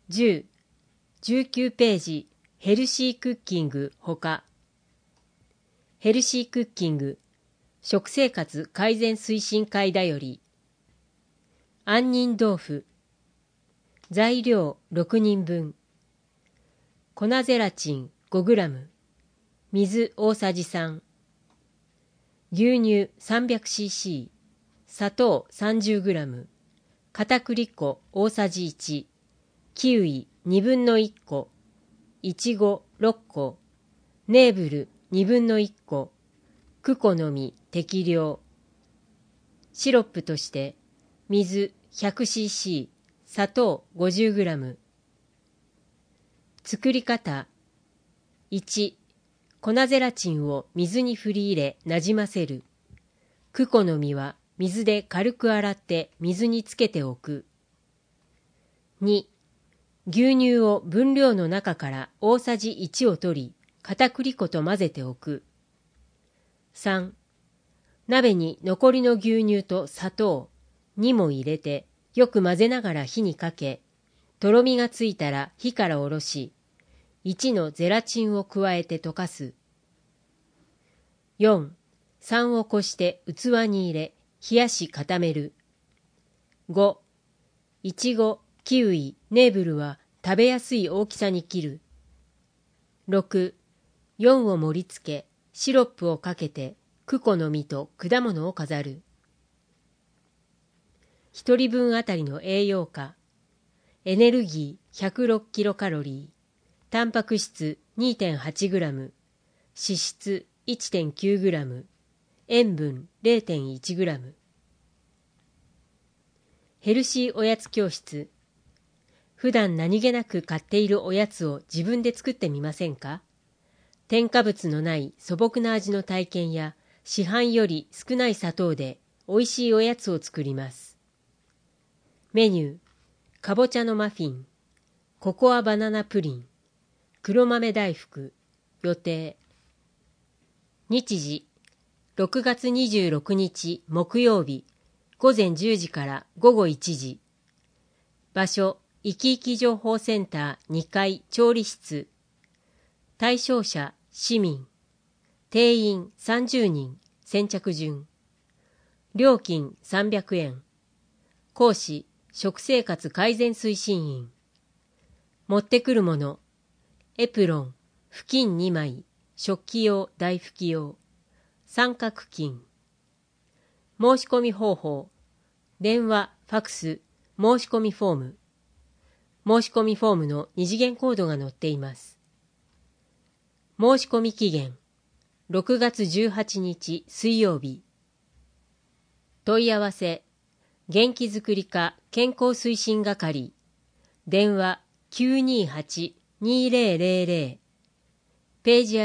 10、19ページ、ヘルシークッキングほか。ヘルシークッキング、食生活改善推進会だより。杏仁豆腐。材料6人分。粉ゼラチン 5g。水大さじ3。牛乳 300cc。砂糖 30g。片栗粉大さじ1。キウイ2分の1個。いちご6個。ネーブル2分の1個。クコの実適量。シロップとして水 100cc、砂糖 50g。作り方。1、粉ゼラチンを水に振り入れなじませる。クコの実は水で軽く洗って水につけておく。2、牛乳を分量の中から大さじ1を取り、片栗粉と混ぜておく。3、鍋に残りの牛乳と砂糖2も入れて、よく混ぜながら火にかけ、とろみがついたら火から下ろし、1のゼラチンを加えて溶かす。4、酸をこして器に入れ、冷やし固める。5、いちご、キウイ、ネーブルは食べやすい大きさに切る。6、4を盛り付け、シロップをかけて、クコの実と果物を飾る。1人分あたりの栄養価。エネルギー106キロカロリー。タンパク質 2.8 グラム。脂質 1.9 グラム。塩分 0.1 グラム。ヘルシーおやつ教室。普段何気なく買っているおやつを自分で作ってみませんか？添加物のない素朴な味の体験や市販より少ない砂糖で美味しいおやつを作ります。メニュー、かぼちゃのマフィン、ココアバナナプリン、黒豆大福、予定。日時、6月26日木曜日、午前10時から午後1時。場所、いきいき情報センター2階調理室。対象者、市民。定員30人、先着順。料金300円。講師、食生活改善推進員。持ってくるもの。エプロン、布巾2枚、食器用、台拭き用。三角巾。申し込み方法。電話、ファクス、申し込みフォーム。申し込みフォームの二次元コードが載っています。申し込み期限。6月18日水曜日。問い合わせ。元気づくり課健康推進係。電話 928-2000。ページ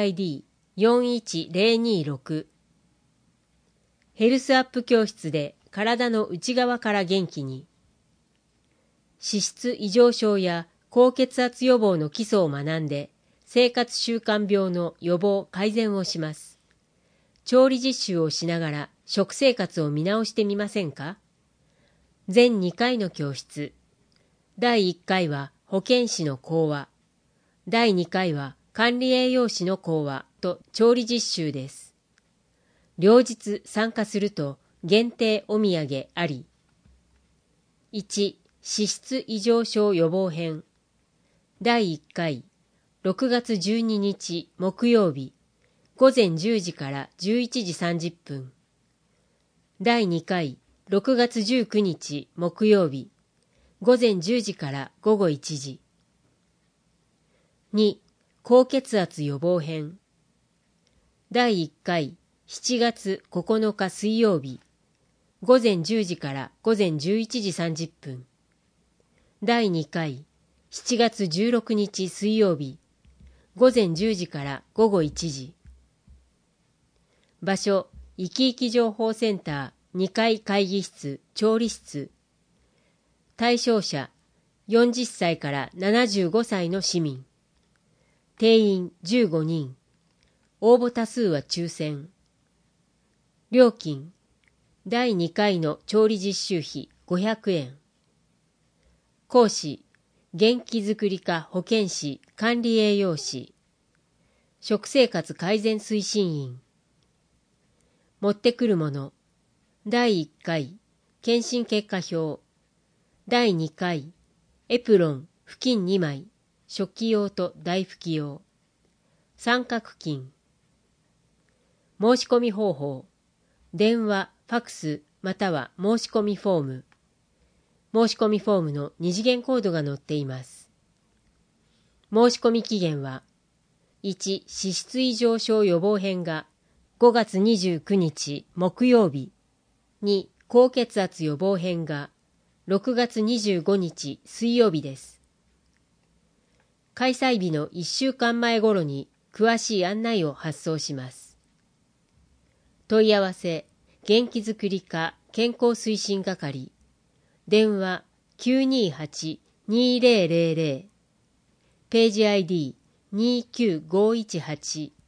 ID41026。ヘルスアップ教室で体の内側から元気に。脂質異常症や高血圧予防の基礎を学んで、生活習慣病の予防改善をします。調理実習をしながら食生活を見直してみませんか？全2回の教室。第1回は保健師の講話。第2回は管理栄養士の講話と調理実習です。両日参加すると限定お土産あり。1、脂質異常症予防編。第1回、6月12日木曜日、午前10時から11時30分。第2回、6月19日木曜日、午前10時から午後1時。2、高血圧予防編。第1回、7月9日水曜日、午前10時から午前11時30分。第2回、7月16日水曜日、午前10時から午後1時。場所、いきいき情報センター2階会議室調理室。対象者、40歳から75歳の市民。定員15人。応募多数は抽選。料金、第2回の調理実習費500円。講師、 元気づくり課保健師管理栄養士、食生活改善推進員。持ってくるもの。第1回、検診結果表。第2回、エプロン、布巾2枚、食器用と台拭き用。三角巾。申し込み方法。電話、ファクス、または申し込みフォーム。申し込みフォームの二次元コードが載っています。申し込み期限は、1、脂質異常症予防編が5月29日木曜日。2、高血圧予防編が6月25日水曜日です。開催日の1週間前頃に詳しい案内を発送します。問い合わせ、元気づくり課健康推進係。電話 928-2000。ページ ID29518